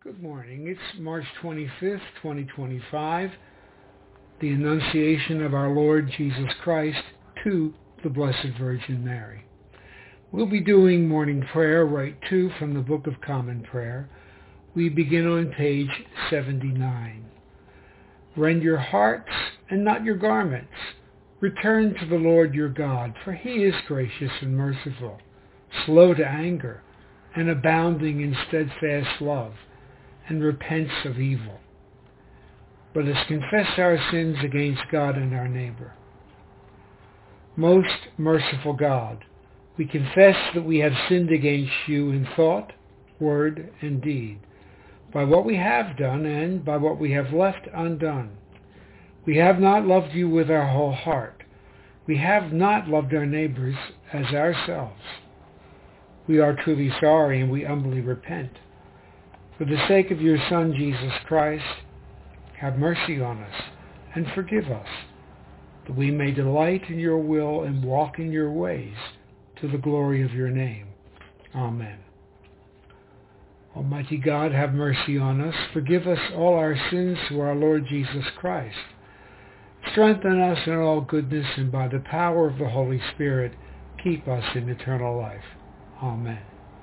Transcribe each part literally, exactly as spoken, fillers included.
Good morning. It's March twenty-fifth, twenty twenty-five, the Annunciation of our Lord Jesus Christ to the Blessed Virgin Mary. We'll be doing morning prayer, Rite two, from the Book of Common Prayer. We begin on page seventy-nine. Rend your hearts and not your garments. Return to the Lord your God, for he is gracious and merciful, slow to anger, and abounding in steadfast love, and repents of evil. Let us confess our sins against God and our neighbor. Most merciful God, we confess that we have sinned against you in thought, word, and deed, by what we have done and by what we have left undone. We have not loved you with our whole heart. We have not loved our neighbors as ourselves. We are truly sorry and we humbly repent. For the sake of your Son, Jesus Christ, have mercy on us and forgive us, that we may delight in your will and walk in your ways to the glory of your name. Amen. Almighty God, have mercy on us. Forgive us all our sins through our Lord Jesus Christ. Strengthen us in all goodness, and by the power of the Holy Spirit, keep us in eternal life. Amen.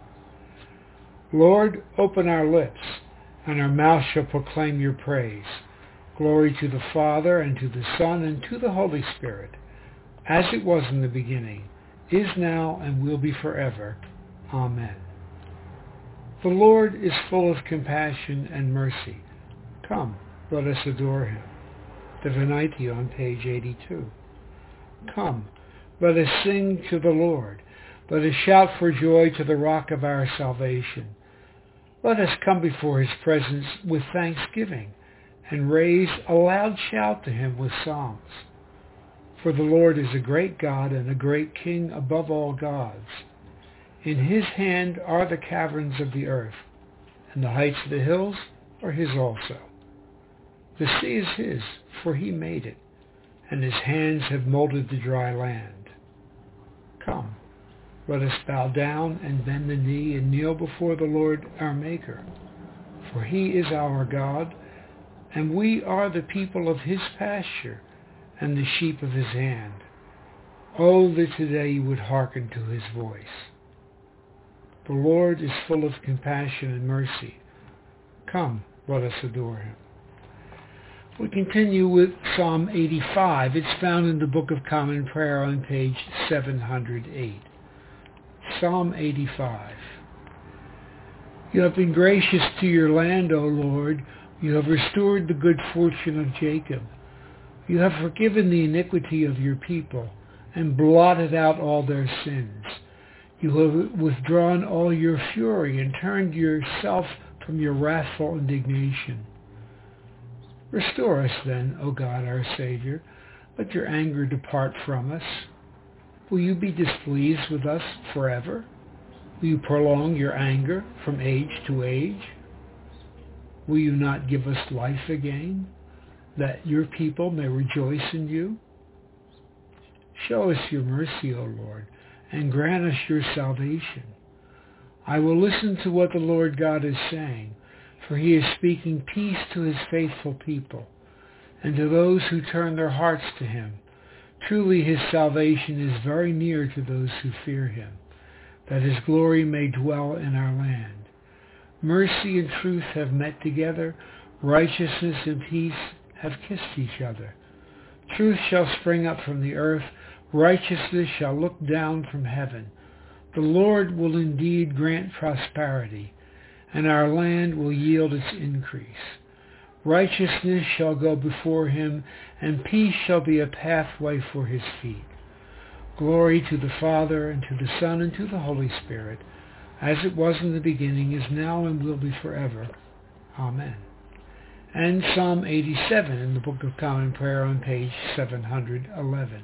Lord, open our lips, and our mouth shall proclaim your praise. Glory to the Father, and to the Son, and to the Holy Spirit, as it was in the beginning, is now, and will be forever. Amen. The Lord is full of compassion and mercy. Come, let us adore him. The Venite on page eighty-two. Come, let us sing to the Lord. Let us shout for joy to the rock of our salvation. Let us come before his presence with thanksgiving and raise a loud shout to him with psalms. For the Lord is a great God and a great King above all gods. In his hand are the caverns of the earth, and the heights of the hills are his also. The sea is his, for he made it, and his hands have molded the dry land. Come, let us bow down and bend the knee and kneel before the Lord our Maker. For he is our God, and we are the people of his pasture and the sheep of his hand. Oh, that today you would hearken to his voice. The Lord is full of compassion and mercy. Come, let us adore him. We continue with Psalm eighty-five. It's found in the Book of Common Prayer on page seven hundred eight. Psalm eighty-five. You have been gracious to your land, O Lord. You have restored the good fortune of Jacob. You have forgiven the iniquity of your people and blotted out all their sins. You have withdrawn all your fury and turned yourself from your wrathful indignation. Restore us then, O God, our Savior. Let your anger depart from us. Will you be displeased with us forever? Will you prolong your anger from age to age? Will you not give us life again, that your people may rejoice in you? Show us your mercy, O Lord, and grant us your salvation. I will listen to what the Lord God is saying, for he is speaking peace to his faithful people, and to those who turn their hearts to him. Truly his salvation is very near to those who fear him, that his glory may dwell in our land. Mercy and truth have met together. Righteousness and peace have kissed each other. Truth shall spring up from the earth. Righteousness shall look down from heaven. The Lord will indeed grant prosperity, and our land will yield its increase. Righteousness shall go before him, and peace shall be a pathway for his feet. Glory to the Father, and to the Son, and to the Holy Spirit, as it was in the beginning, is now, and will be forever. Amen. And Psalm eighty-seven in the Book of Common Prayer on page seven hundred eleven.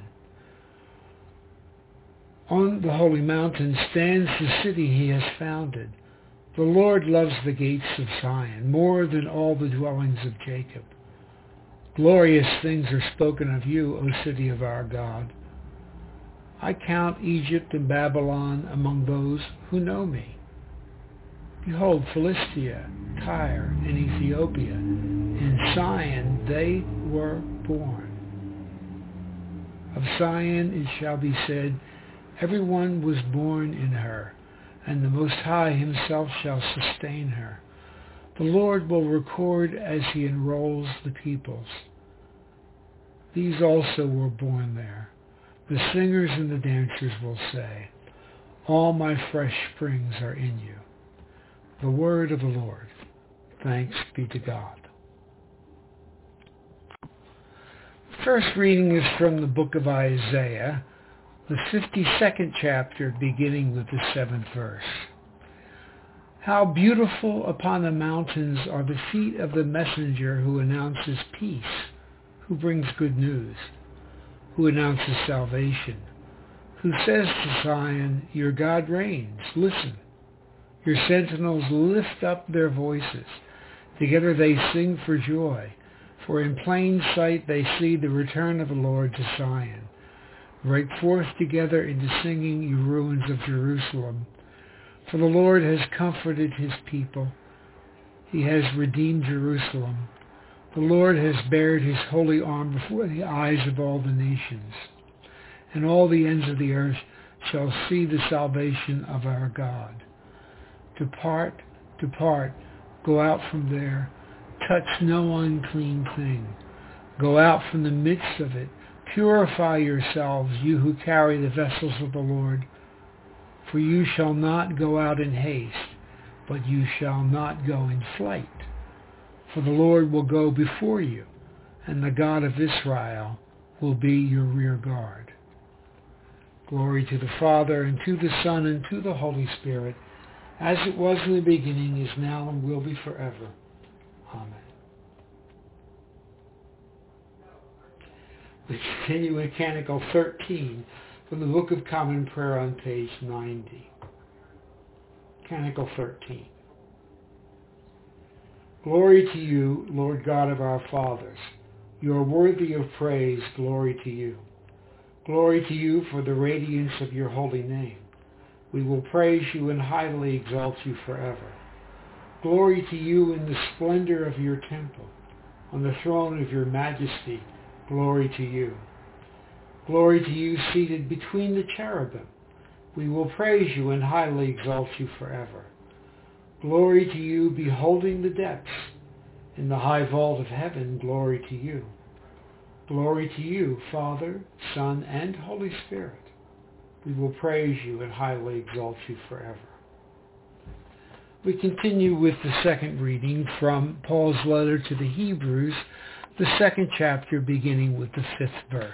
On the holy mountain stands the city he has founded. The Lord loves the gates of Zion more than all the dwellings of Jacob. Glorious things are spoken of you, O city of our God. I count Egypt and Babylon among those who know me. Behold, Philistia, Tyre and Ethiopia. In Zion they were born. Of Zion it shall be said, everyone was born in her, and the Most High himself shall sustain her. The Lord will record as he enrolls the peoples. These also were born there. The singers and the dancers will say, all my fresh springs are in you. The word of the Lord. Thanks be to God. First reading is from the book of Isaiah, the fifty-second chapter, beginning with the seventh verse. How beautiful upon the mountains are the feet of the messenger who announces peace, who brings good news, who announces salvation, who says to Zion, your God reigns. Listen. Your sentinels lift up their voices. Together they sing for joy. For in plain sight they see the return of the Lord to Zion. Break forth together into singing, you ruins of Jerusalem. For the Lord has comforted his people. He has redeemed Jerusalem. The Lord has bared his holy arm before the eyes of all the nations. And all the ends of the earth shall see the salvation of our God. Depart, depart, go out from there. Touch no unclean thing. Go out from the midst of it. Purify yourselves, you who carry the vessels of the Lord. For you shall not go out in haste, but you shall not go in flight. For the Lord will go before you, and the God of Israel will be your rear guard. Glory to the Father, and to the Son, and to the Holy Spirit, as it was in the beginning, is now, and will be forever. Amen. We continue with Canticle thirteen from the Book of Common Prayer on page ninety. Canticle thirteen. Glory to you, Lord God of our fathers. You are worthy of praise. Glory to you. Glory to you for the radiance of your holy name. We will praise you and highly exalt you forever. Glory to you in the splendor of your temple. On the throne of your majesty, glory to you. Glory to you seated between the cherubim. We will praise you and highly exalt you forever. Glory to you beholding the depths. In the high vault of heaven, glory to you. Glory to you, Father, Son, and Holy Spirit. We will praise you and highly exalt you forever. We continue with the second reading from Paul's letter to the Hebrews, the second chapter, beginning with the fifth verse.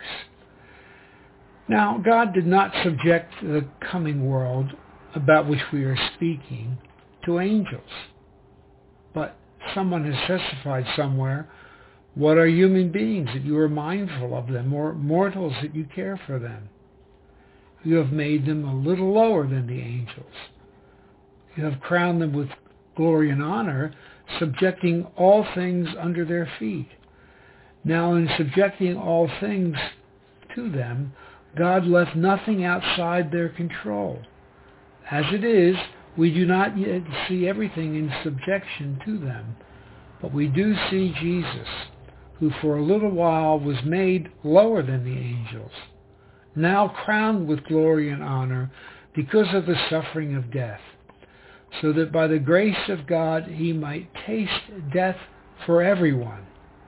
Now, God did not subject the coming world about which we are speaking to angels. But someone has testified somewhere, what are human beings that you are mindful of them, or mortals that you care for them? You have made them a little lower than the angels. You have crowned them with glory and honor, subjecting all things under their feet. Now in subjecting all things to them, God left nothing outside their control. As it is, we do not yet see everything in subjection to them, but we do see Jesus, who for a little while was made lower than the angels, now crowned with glory and honor because of the suffering of death, so that by the grace of God he might taste death for everyone.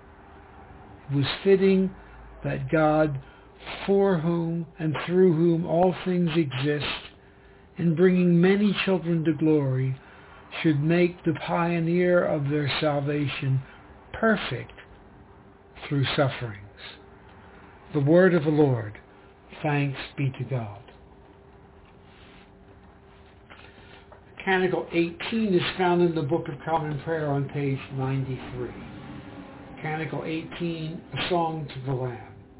It was fitting that God, for whom and through whom all things exist, in bringing many children to glory, should make the pioneer of their salvation perfect through sufferings. The word of the Lord. Thanks be to God. Canticle eighteen is found in the Book of Common Prayer on page ninety-three. Canticle eighteen, a song to the Lamb.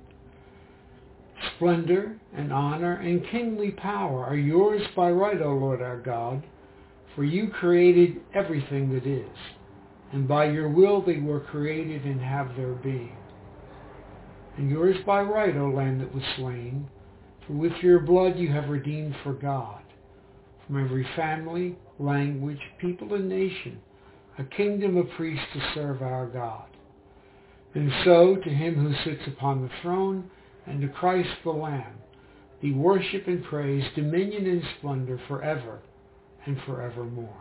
Splendor and honor and kingly power are yours by right, O Lord our God, for you created everything that is, and by your will they were created and have their being. And yours by right, O Lamb that was slain, for with your blood you have redeemed for God, from every family, language, people, and nation, a kingdom of priests to serve our God. And so, to him who sits upon the throne, and to Christ the Lamb, be worship and praise, dominion and splendor forever and forevermore.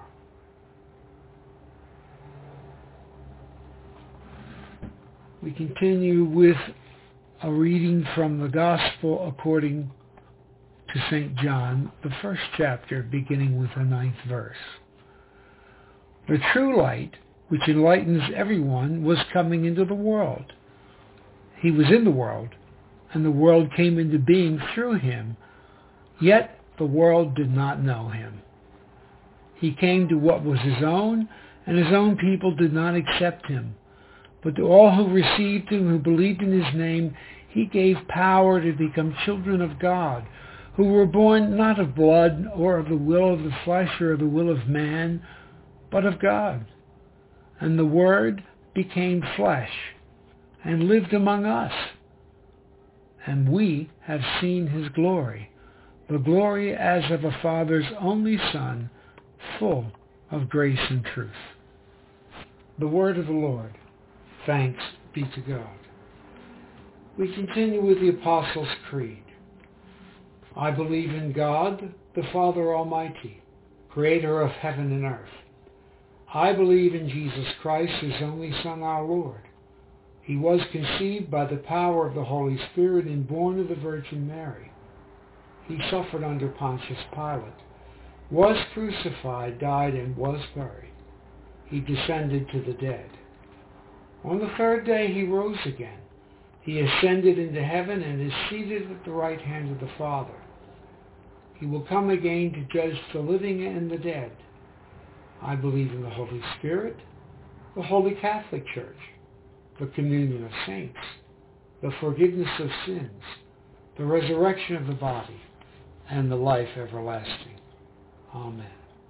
We continue with a reading from the Gospel according to Saint John, the first chapter, beginning with the ninth verse. The true light, which enlightens everyone, was coming into the world. He was in the world, and the world came into being through him, yet the world did not know him. He came to what was his own, and his own people did not accept him. But to all who received him, who believed in his name, he gave power to become children of God, who were born not of blood, or of the will of the flesh, or of the will of man, but of God. And the Word became flesh, and lived among us. And we have seen his glory, the glory as of a Father's only Son, full of grace and truth. The word of the Lord. Thanks be to God. We continue with the Apostles' Creed. I believe in God, the Father Almighty, creator of heaven and earth. I believe in Jesus Christ, his only Son, our Lord. He was conceived by the power of the Holy Spirit and born of the Virgin Mary. He suffered under Pontius Pilate, was crucified, died, and was buried. He descended to the dead. On the third day he rose again. He ascended into heaven and is seated at the right hand of the Father. He will come again to judge the living and the dead. I believe in the Holy Spirit, the Holy Catholic Church, the communion of saints, the forgiveness of sins, the resurrection of the body, and the life everlasting. Amen.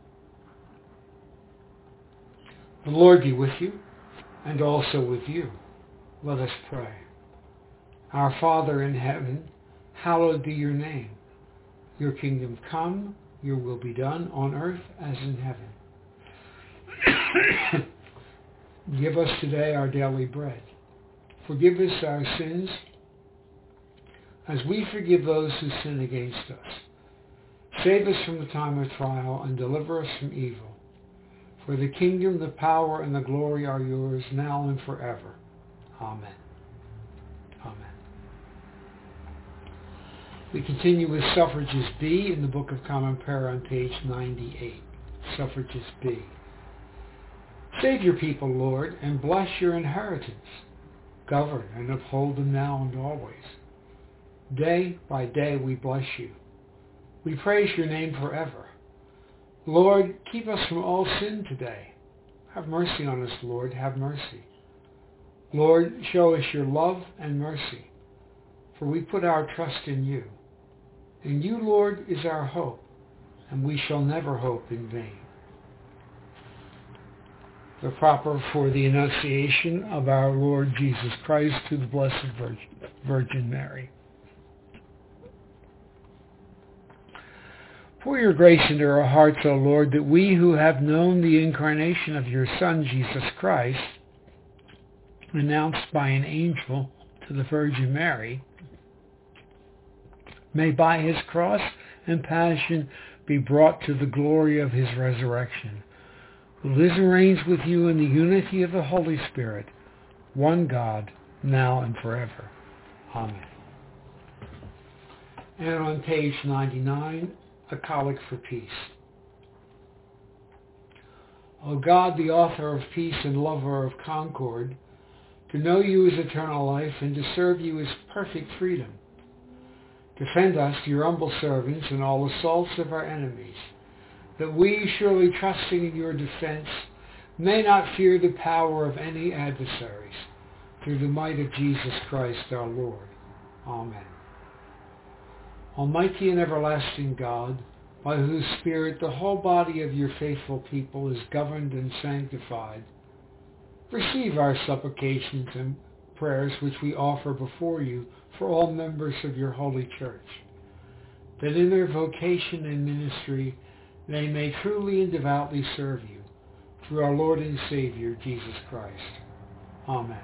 The Lord be with you, and also with you. Let us pray. Our Father in heaven, hallowed be your name. Your kingdom come, your will be done on earth as in heaven. Give us today our daily bread. Forgive us our sins as we forgive those who sin against us. Save us from the time of trial and deliver us from evil. For the kingdom, the power, and the glory are yours now and forever. Amen. Amen. We continue with Suffrages B in the Book of Common Prayer on page ninety-eight. Suffrages B. Save your people, Lord, and bless your inheritance. Govern and uphold them now and always. Day by day we bless you. We praise your name forever. Lord, keep us from all sin today. Have mercy on us, Lord, have mercy. Lord, show us your love and mercy, for we put our trust in you. And you, Lord, is our hope, and we shall never hope in vain. The proper for the Annunciation of our Lord Jesus Christ to the Blessed Virgin, Virgin Mary. Pour your grace into our hearts, O Lord, that we who have known the incarnation of your Son, Jesus Christ, announced by an angel to the Virgin Mary, may by his cross and passion be brought to the glory of his resurrection, who lives and reigns with you in the unity of the Holy Spirit, one God, now and forever. Amen. And on page ninety-nine, a Collect for Peace. O God, the author of peace and lover of concord, to know you is eternal life and to serve you is perfect freedom. Defend us, your humble servants, in all assaults of our enemies, that we, surely trusting in your defense, may not fear the power of any adversaries, through the might of Jesus Christ our Lord. Amen. Almighty and everlasting God, by whose Spirit the whole body of your faithful people is governed and sanctified, receive our supplications and prayers which we offer before you for all members of your holy church, that in their vocation and ministry they may truly and devoutly serve you, through our Lord and Savior, Jesus Christ. Amen.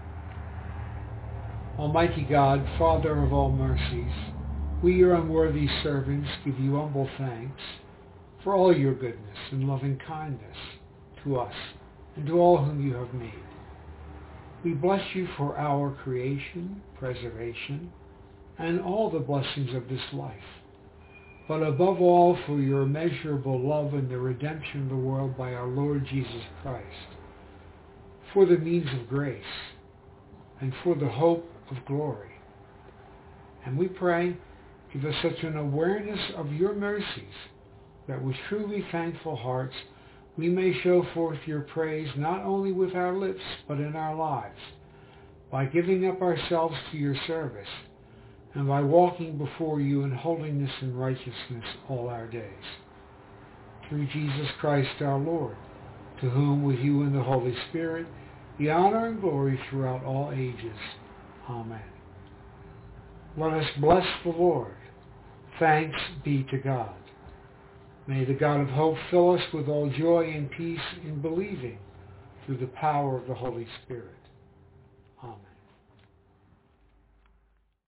Almighty God, Father of all mercies, we, your unworthy servants, give you humble thanks for all your goodness and loving kindness to us and to all whom you have made. We bless you for our creation, preservation, and all the blessings of this life, but above all for your immeasurable love and the redemption of the world by our Lord Jesus Christ, for the means of grace, and for the hope of glory. And we pray, give us such an awareness of your mercies that with truly thankful hearts we may show forth your praise not only with our lips but in our lives, by giving up ourselves to your service and by walking before you in holiness and righteousness all our days. Through Jesus Christ our Lord, to whom with you and the Holy Spirit be honor and glory throughout all ages. Amen. Let us bless the Lord. Thanks be to God. May the God of hope fill us with all joy and peace in believing through the power of the Holy Spirit. Amen.